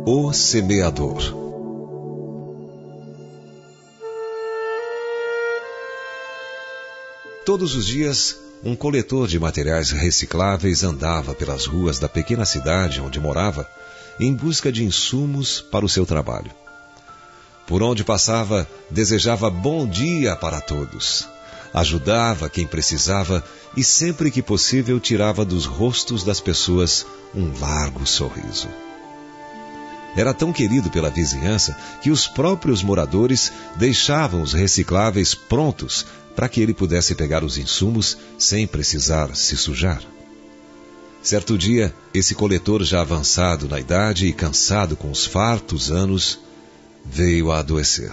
O Semeador. Todos os dias, um coletor de materiais recicláveis andava pelas ruas da pequena cidade onde morava em busca de insumos para o seu trabalho. Por onde passava, desejava bom dia para todos. Ajudava quem precisava e sempre que possível tirava dos rostos das pessoas um largo sorriso. Era tão querido pela vizinhança que os próprios moradores deixavam os recicláveis prontos para que ele pudesse pegar os insumos sem precisar se sujar. Certo dia, esse coletor, já avançado na idade e cansado com os fartos anos, veio a adoecer.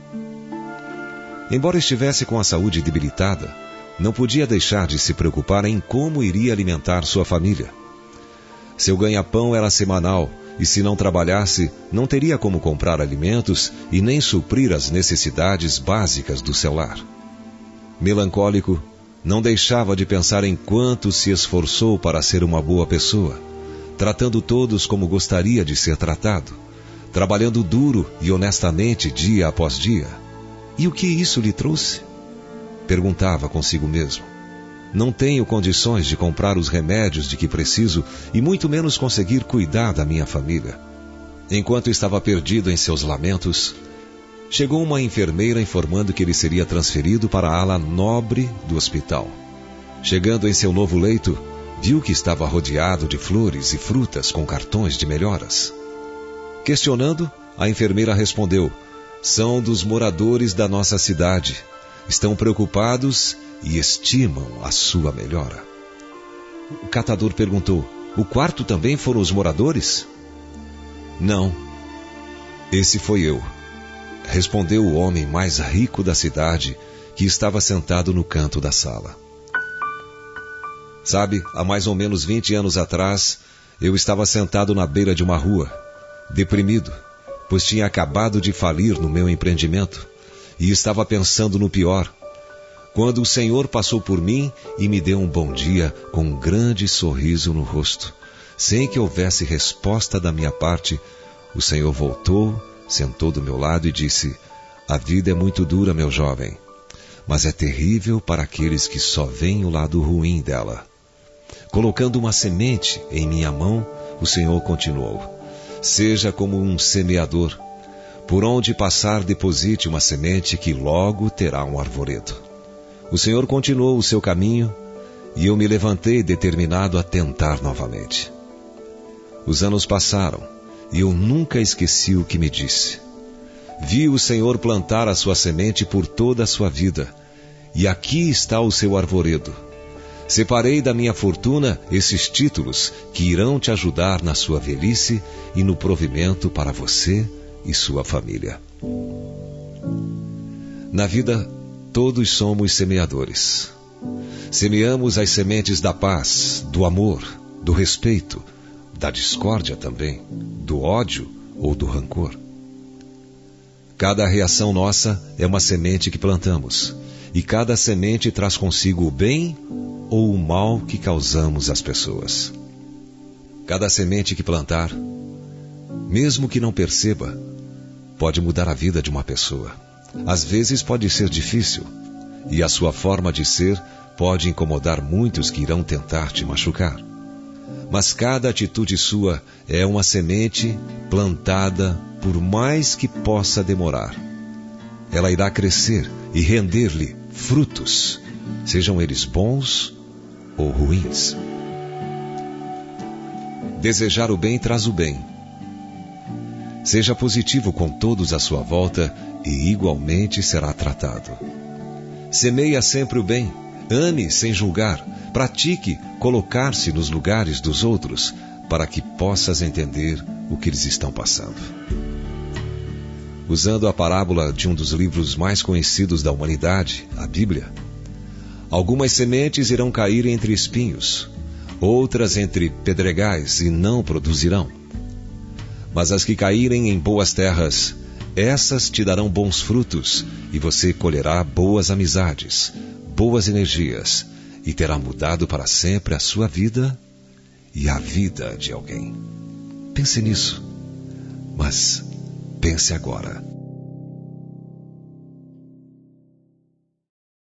Embora estivesse com a saúde debilitada, não podia deixar de se preocupar em como iria alimentar sua família. Seu ganha-pão era semanal e, se não trabalhasse, não teria como comprar alimentos e nem suprir as necessidades básicas do seu lar. Melancólico, não deixava de pensar em quanto se esforçou para ser uma boa pessoa, tratando todos como gostaria de ser tratado, trabalhando duro e honestamente dia após dia. E o que isso lhe trouxe? Perguntava consigo mesmo. Não tenho condições de comprar os remédios de que preciso e muito menos conseguir cuidar da minha família. Enquanto estava perdido em seus lamentos, chegou uma enfermeira informando que ele seria transferido para a ala nobre do hospital. Chegando em seu novo leito, viu que estava rodeado de flores e frutas com cartões de melhoras. Questionando, a enfermeira respondeu: são dos moradores da nossa cidade. Estão preocupados e estimam a sua melhora. O catador perguntou: o quarto também foram os moradores? Não, esse foi eu, respondeu o homem mais rico da cidade, que estava sentado no canto da sala. Sabe, há mais ou menos 20 anos atrás, eu estava sentado na beira de uma rua, deprimido, pois tinha acabado de falir no meu empreendimento e estava pensando no pior, quando o Senhor passou por mim e me deu um bom dia com um grande sorriso no rosto. Sem que houvesse resposta da minha parte, o Senhor voltou, sentou do meu lado e disse: a vida é muito dura, meu jovem, mas é terrível para aqueles que só veem o lado ruim dela. Colocando uma semente em minha mão, o Senhor continuou: seja como um semeador. Por onde passar, deposite uma semente que logo terá um arvoredo. O Senhor continuou o seu caminho e eu me levantei determinado a tentar novamente. Os anos passaram e eu nunca esqueci o que me disse. Vi o Senhor plantar a sua semente por toda a sua vida, e aqui está o seu arvoredo. Separei da minha fortuna esses títulos que irão te ajudar na sua velhice e no provimento para você e sua família. Na vida, todos somos semeadores. Semeamos as sementes da paz, do amor, do respeito, da discórdia também, do ódio ou do rancor. Cada reação nossa é uma semente que plantamos, e cada semente traz consigo o bem ou o mal que causamos às pessoas. Cada semente que plantar, mesmo que não perceba, pode mudar a vida de uma pessoa. Às vezes pode ser difícil, e a sua forma de ser pode incomodar muitos que irão tentar te machucar. Mas cada atitude sua é uma semente plantada, por mais que possa demorar. Ela irá crescer e render-lhe frutos, sejam eles bons ou ruins. Desejar o bem traz o bem. Seja positivo com todos à sua volta e igualmente será tratado. Semeia sempre o bem, ame sem julgar, pratique colocar-se nos lugares dos outros para que possas entender o que eles estão passando. Usando a parábola de um dos livros mais conhecidos da humanidade, a Bíblia, algumas sementes irão cair entre espinhos, outras entre pedregais e não produzirão. Mas as que caírem em boas terras, essas te darão bons frutos e você colherá boas amizades, boas energias e terá mudado para sempre a sua vida e a vida de alguém. Pense nisso. Mas pense agora.